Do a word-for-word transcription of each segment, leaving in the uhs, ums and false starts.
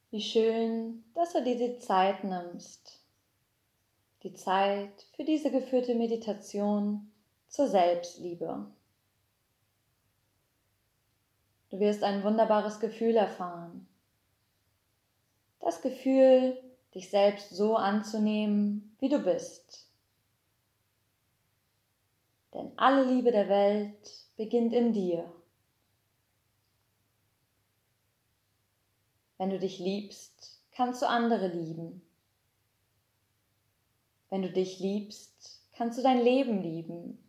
Wie schön, dass du dir die Zeit nimmst. Die Zeit für diese geführte Meditation zur Selbstliebe. Du wirst ein wunderbares Gefühl erfahren. Das Gefühl, dich selbst so anzunehmen, wie du bist. Denn alle Liebe der Welt beginnt in dir. Wenn du dich liebst, kannst du andere lieben. Wenn du dich liebst, kannst du dein Leben lieben.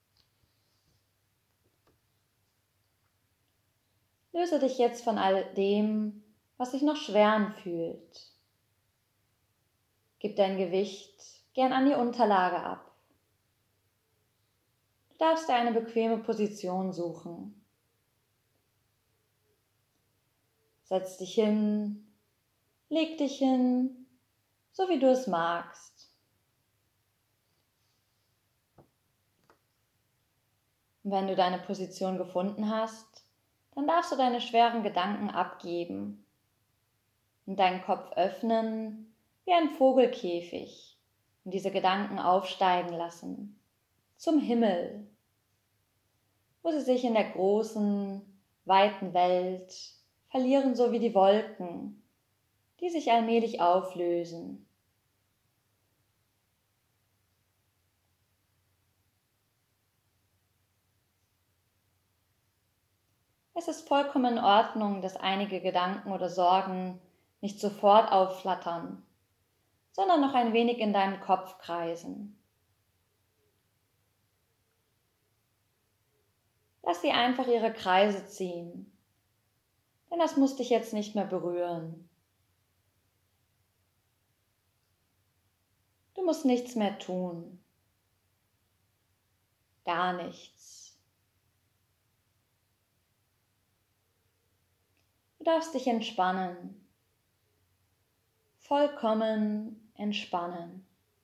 Löse dich jetzt von all dem, was sich noch schwer anfühlt. Gib dein Gewicht gern an die Unterlage ab. Du darfst dir eine bequeme Position suchen. Setz dich hin, leg dich hin, so wie du es magst. Und wenn du deine Position gefunden hast, dann darfst du deine schweren Gedanken abgeben und deinen Kopf öffnen wie ein Vogelkäfig und diese Gedanken aufsteigen lassen zum Himmel, wo sie sich in der großen, weiten Welt verlieren, so wie die Wolken, die sich allmählich auflösen. Es ist vollkommen in Ordnung, dass einige Gedanken oder Sorgen nicht sofort aufflattern, sondern noch ein wenig in deinem Kopf kreisen. Lass sie einfach ihre Kreise ziehen, denn das muss dich jetzt nicht mehr berühren. Du musst nichts mehr tun. Gar nichts. Du darfst dich entspannen. Vollkommen entspannen.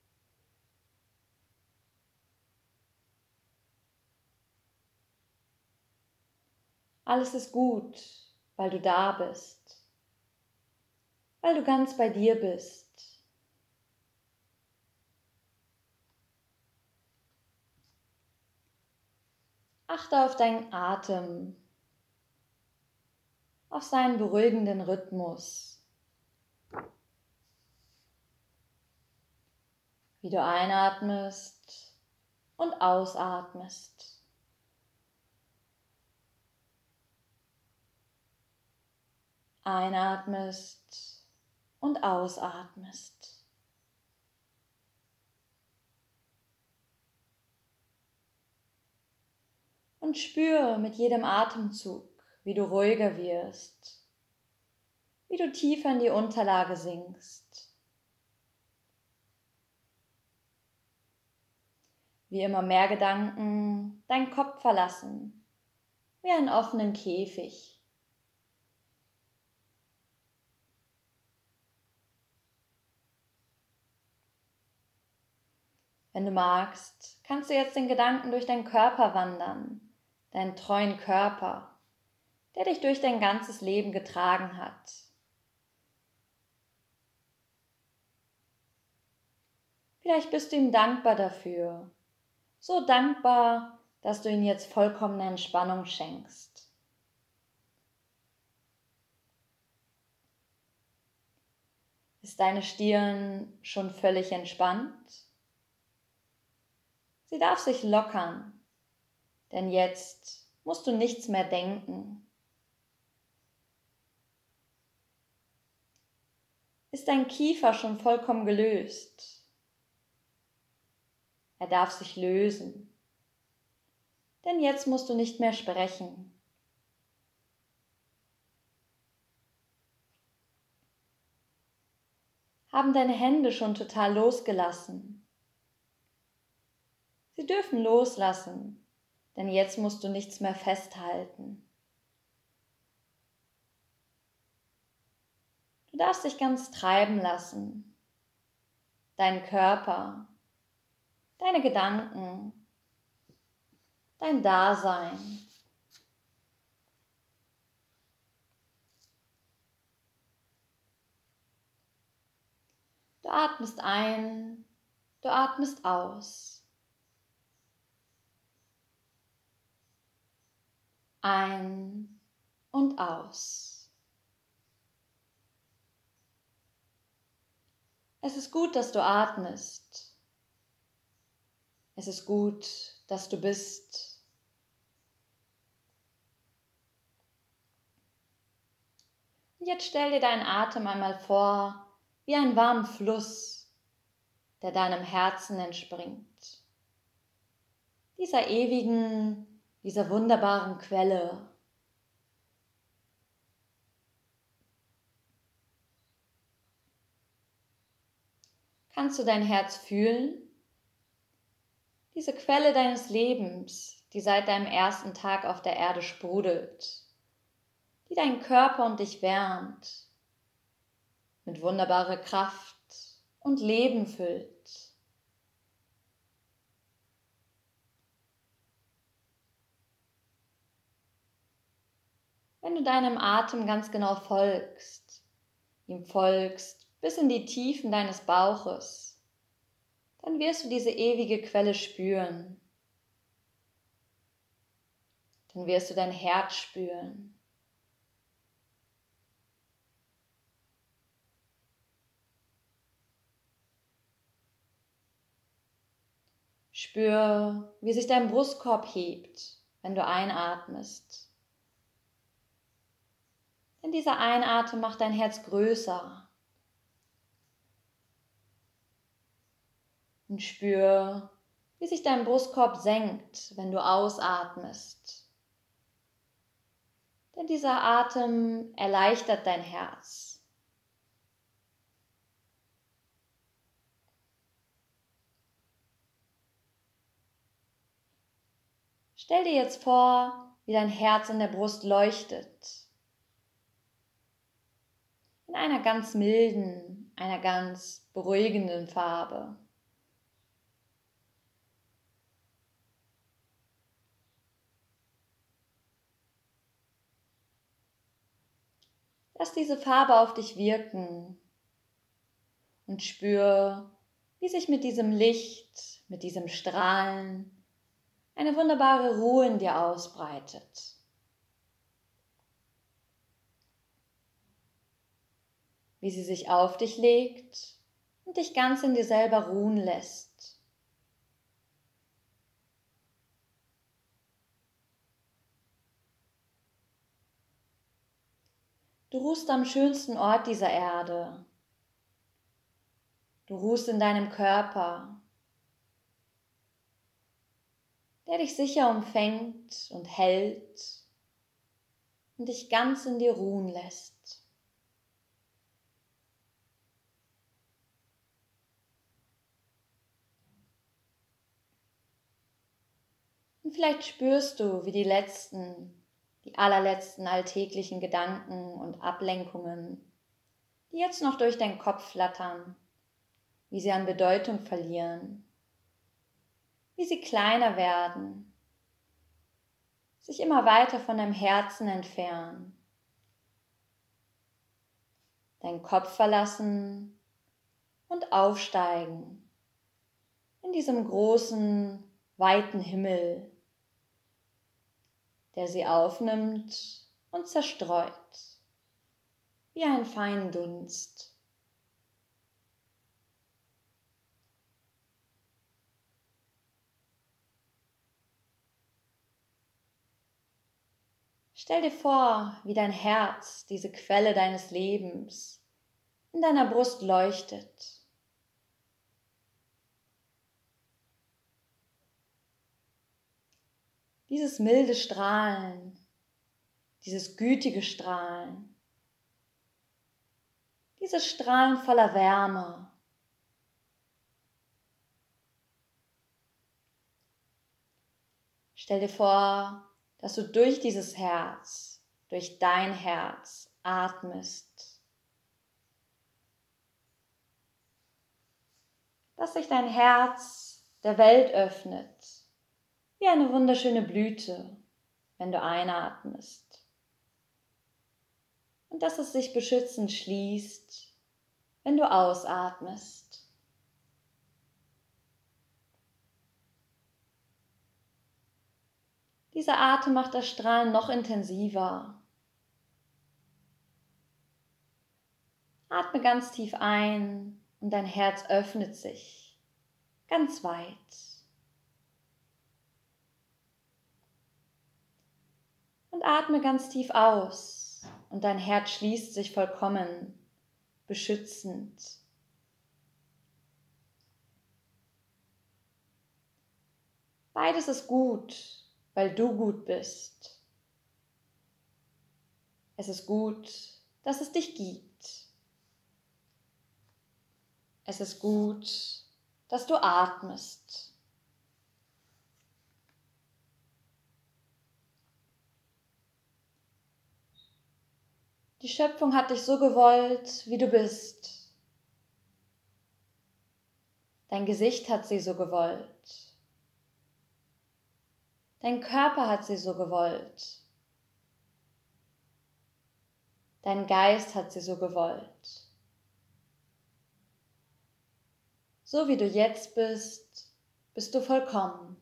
Alles ist gut, weil du da bist. Weil du ganz bei dir bist. Achte auf deinen Atem, auf seinen beruhigenden Rhythmus. Wie du einatmest und ausatmest. Einatmest und ausatmest. Und spüre mit jedem Atemzug, wie du ruhiger wirst, wie du tiefer in die Unterlage sinkst. Wie immer mehr Gedanken deinen Kopf verlassen, wie einen offenen Käfig. Wenn du magst, kannst du jetzt den Gedanken durch deinen Körper wandern, deinen treuen Körper, der dich durch dein ganzes Leben getragen hat. Vielleicht bist du ihm dankbar dafür, so dankbar, dass du ihm jetzt vollkommene Entspannung schenkst. Ist deine Stirn schon völlig entspannt? Sie darf sich lockern, denn jetzt musst du nichts mehr denken. Ist dein Kiefer schon vollkommen gelöst? Er darf sich lösen, denn jetzt musst du nicht mehr sprechen. Haben deine Hände schon total losgelassen? Sie dürfen loslassen, denn jetzt musst du nichts mehr festhalten. Du darfst dich ganz treiben lassen, deinen Körper, deine Gedanken, dein Dasein. Du atmest ein, du atmest aus. Ein und aus. Es ist gut, dass du atmest. Es ist gut, dass du bist. Und jetzt stell dir deinen Atem einmal vor wie einen warmen Fluss, der deinem Herzen entspringt. Dieser ewigen, dieser wunderbaren Quelle. Kannst du dein Herz fühlen? Diese Quelle deines Lebens, die seit deinem ersten Tag auf der Erde sprudelt, die deinen Körper und dich wärmt, mit wunderbarer Kraft und Leben füllt. Wenn du deinem Atem ganz genau folgst, ihm folgst bis in die Tiefen deines Bauches, dann wirst du diese ewige Quelle spüren. Dann wirst du dein Herz spüren. Spür, wie sich dein Brustkorb hebt, wenn du einatmest. Denn dieser Einatmen macht dein Herz größer. Und spür, wie sich dein Brustkorb senkt, wenn du ausatmest. Denn dieser Atem erleichtert dein Herz. Stell dir jetzt vor, wie dein Herz in der Brust leuchtet. In einer ganz milden, einer ganz beruhigenden Farbe. Lass diese Farbe auf dich wirken und spür, wie sich mit diesem Licht, mit diesem Strahlen eine wunderbare Ruhe in dir ausbreitet. Wie sie sich auf dich legt und dich ganz in dir selber ruhen lässt. Du ruhst am schönsten Ort dieser Erde. Du ruhst in deinem Körper, der dich sicher umfängt und hält und dich ganz in dir ruhen lässt. Und vielleicht spürst du, wie die letzten, die allerletzten alltäglichen Gedanken und Ablenkungen, die jetzt noch durch deinen Kopf flattern, wie sie an Bedeutung verlieren, wie sie kleiner werden, sich immer weiter von deinem Herzen entfernen, deinen Kopf verlassen und aufsteigen in diesem großen, weiten Himmel, der sie aufnimmt und zerstreut, wie einen feinen Dunst. Stell dir vor, wie dein Herz, diese Quelle deines Lebens, in deiner Brust leuchtet. Dieses milde Strahlen, dieses gütige Strahlen, dieses Strahlen voller Wärme. Stell dir vor, dass du durch dieses Herz, durch dein Herz atmest. Dass sich dein Herz der Welt öffnet, wie eine wunderschöne Blüte, wenn du einatmest. Und dass es sich beschützend schließt, wenn du ausatmest. Dieser Atem macht das Strahlen noch intensiver. Atme ganz tief ein und dein Herz öffnet sich ganz weit. Und atme ganz tief aus und dein Herz schließt sich vollkommen, beschützend. Beides ist gut, weil du gut bist. Es ist gut, dass es dich gibt. Es ist gut, dass du atmest. Die Schöpfung hat dich so gewollt, wie du bist. Dein Gesicht hat sie so gewollt. Dein Körper hat sie so gewollt. Dein Geist hat sie so gewollt. So wie du jetzt bist, bist du vollkommen.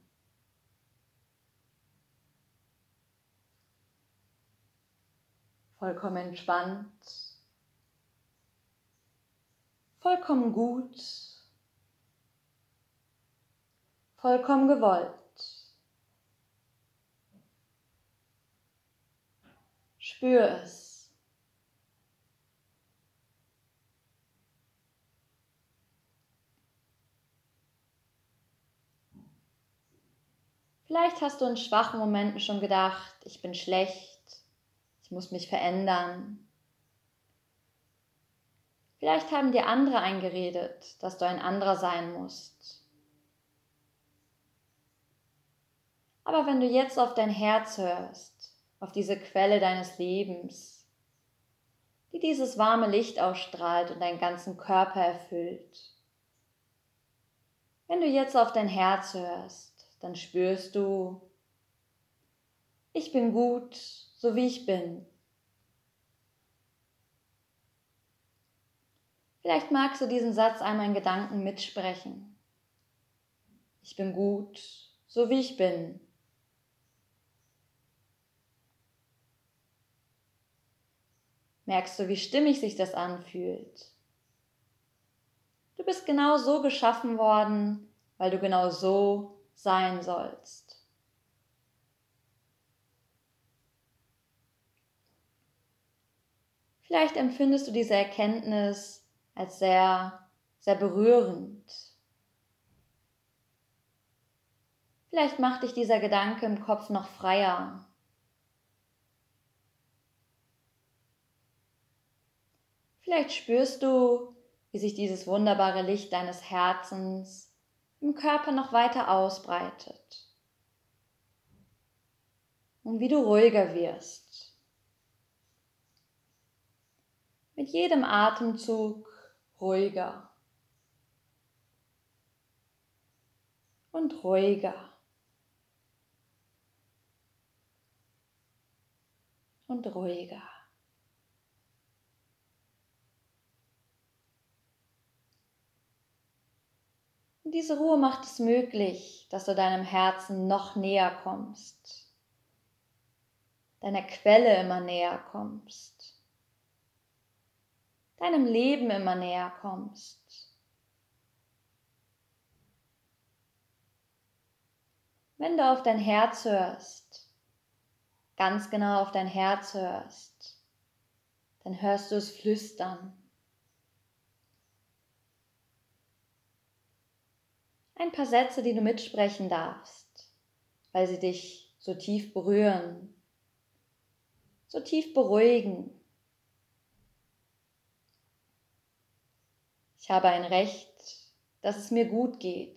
Vollkommen entspannt. Vollkommen gut. Vollkommen gewollt. Spür es. Vielleicht hast du in schwachen Momenten schon gedacht, ich bin schlecht, ich muss mich verändern. Vielleicht haben dir andere eingeredet, dass du ein anderer sein musst. Aber wenn du jetzt auf dein Herz hörst, auf diese Quelle deines Lebens, die dieses warme Licht ausstrahlt und deinen ganzen Körper erfüllt, wenn du jetzt auf dein Herz hörst, dann spürst du, ich bin gut, so wie ich bin. Vielleicht magst du diesen Satz einmal in Gedanken mitsprechen. Ich bin gut, so wie ich bin. Merkst du, wie stimmig sich das anfühlt? Du bist genau so geschaffen worden, weil du genau so sein sollst. Vielleicht empfindest du diese Erkenntnis als sehr, sehr berührend. Vielleicht macht dich dieser Gedanke im Kopf noch freier. Vielleicht spürst du, wie sich dieses wunderbare Licht deines Herzens im Körper noch weiter ausbreitet und wie du ruhiger wirst. Mit jedem Atemzug ruhiger und ruhiger und ruhiger. Und diese Ruhe macht es möglich, dass du deinem Herzen noch näher kommst, deiner Quelle immer näher kommst, deinem Leben immer näher kommst. Wenn du auf dein Herz hörst, ganz genau auf dein Herz hörst, dann hörst du es flüstern. Ein paar Sätze, die du mitsprechen darfst, weil sie dich so tief berühren, so tief beruhigen. Ich habe ein Recht, dass es mir gut geht.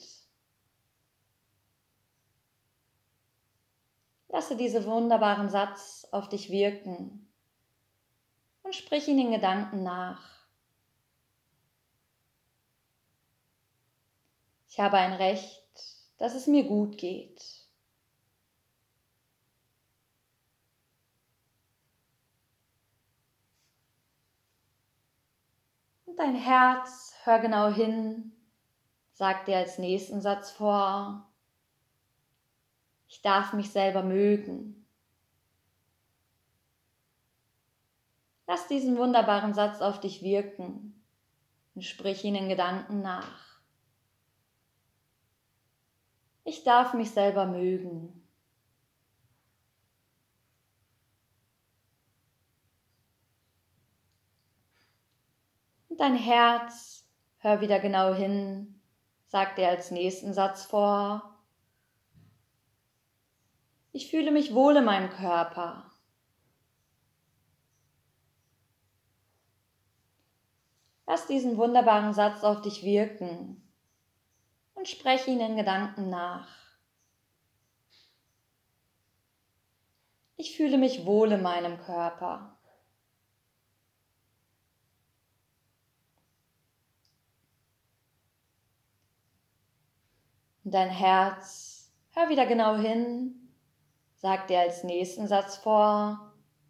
Lasse diesen wunderbaren Satz auf dich wirken und sprich ihn in Gedanken nach. Ich habe ein Recht, dass es mir gut geht. Und Und dein Herz, hör genau hin, sagt dir als nächsten Satz vor: Ich darf mich selber mögen. Lass diesen wunderbaren Satz auf dich wirken und sprich ihn in Gedanken nach. Ich darf mich selber mögen. Und dein Herz, hör wieder genau hin, sagt dir als nächsten Satz vor: Ich fühle mich wohl in meinem Körper. Lass diesen wunderbaren Satz auf dich wirken und spreche ihn in Gedanken nach. Ich fühle mich wohl in meinem Körper. Und dein Herz, hör wieder genau hin, sagt dir als nächsten Satz vor: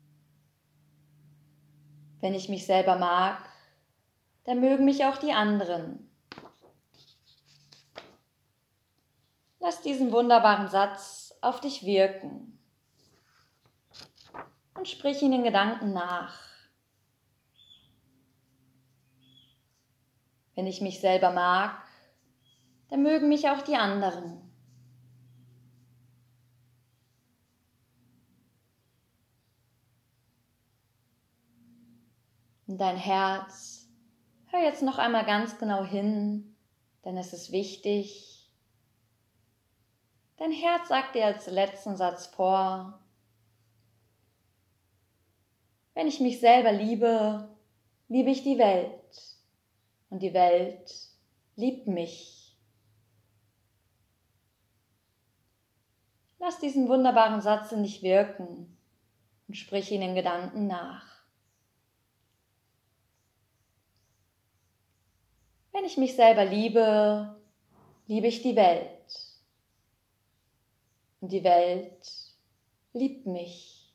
Wenn ich mich selber mag, dann mögen mich auch die anderen. Lass diesen wunderbaren Satz auf dich wirken und sprich ihn in Gedanken nach. Wenn ich mich selber mag, dann mögen mich auch die anderen. Und dein Herz, hör jetzt noch einmal ganz genau hin, denn es ist wichtig. Dein Herz sagt dir als letzten Satz vor: Wenn ich mich selber liebe, liebe ich die Welt. Und die Welt liebt mich. Lass diesen wunderbaren Satz in dich wirken und sprich ihn in Gedanken nach. Wenn ich mich selber liebe, liebe ich die Welt. Und die Welt liebt mich.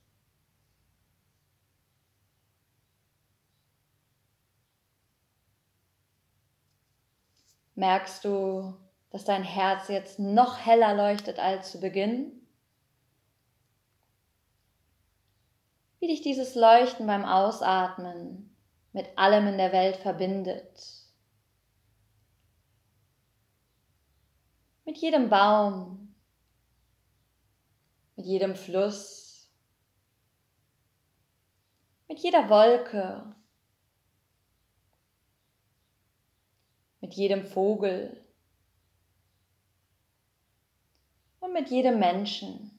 Merkst du, dass dein Herz jetzt noch heller leuchtet als zu Beginn? Wie dich dieses Leuchten beim Ausatmen mit allem in der Welt verbindet. Mit jedem Baum, mit jedem Fluss, mit jeder Wolke, mit jedem Vogel und mit jedem Menschen.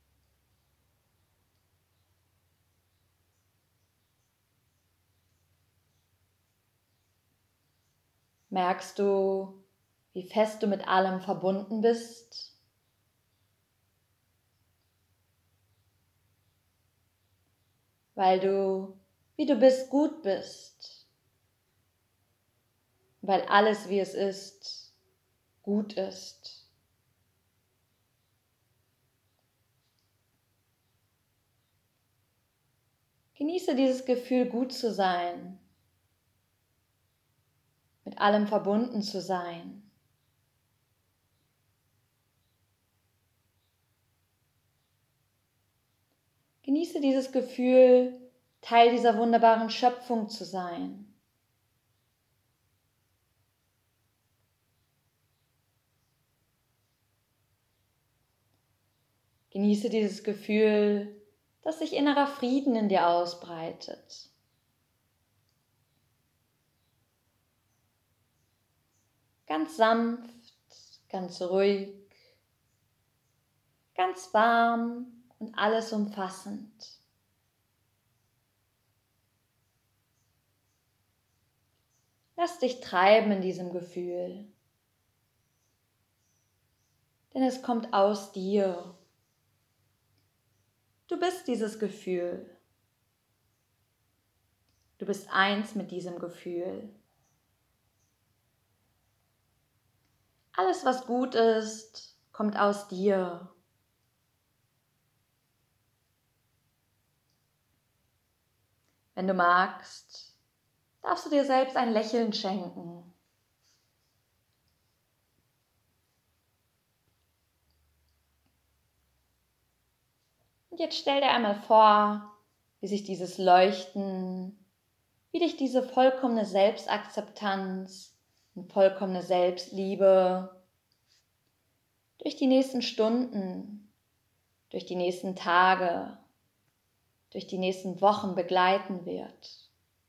Merkst du, wie fest du mit allem verbunden bist? Weil du, wie du bist, gut bist. Weil alles, wie es ist, gut ist. Genieße dieses Gefühl, gut zu sein, mit allem verbunden zu sein. Genieße dieses Gefühl, Teil dieser wunderbaren Schöpfung zu sein. Genieße dieses Gefühl, dass sich innerer Frieden in dir ausbreitet. Ganz sanft, ganz ruhig, ganz warm und alles umfassend. Lass dich treiben in diesem Gefühl, denn es kommt aus dir. Du bist dieses Gefühl. Du bist eins mit diesem Gefühl. Alles, was gut ist, kommt aus dir. Wenn du magst, darfst du dir selbst ein Lächeln schenken. Und jetzt stell dir einmal vor, wie sich dieses Leuchten, wie dich diese vollkommene Selbstakzeptanz und vollkommene Selbstliebe durch die nächsten Stunden, durch die nächsten Tage, durch die nächsten Wochen begleiten wird.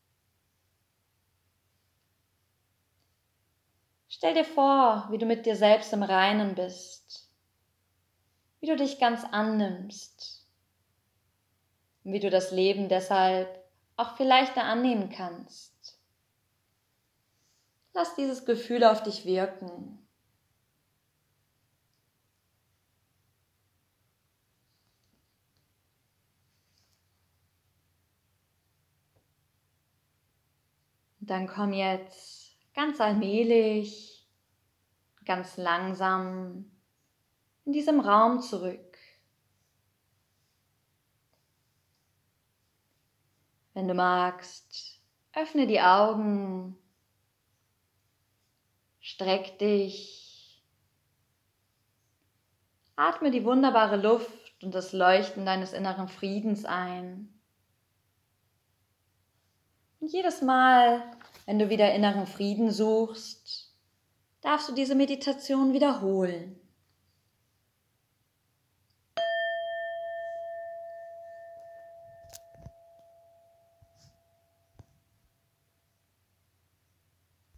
Stell dir vor, wie du mit dir selbst im Reinen bist, wie du dich ganz annimmst und wie du das Leben deshalb auch viel leichter annehmen kannst. Lass dieses Gefühl auf dich wirken. Und dann komm jetzt ganz allmählich, ganz langsam in diesem Raum zurück. Wenn du magst, öffne die Augen, streck dich, atme die wunderbare Luft und das Leuchten deines inneren Friedens ein. Und jedes Mal, wenn du wieder inneren Frieden suchst, darfst du diese Meditation wiederholen.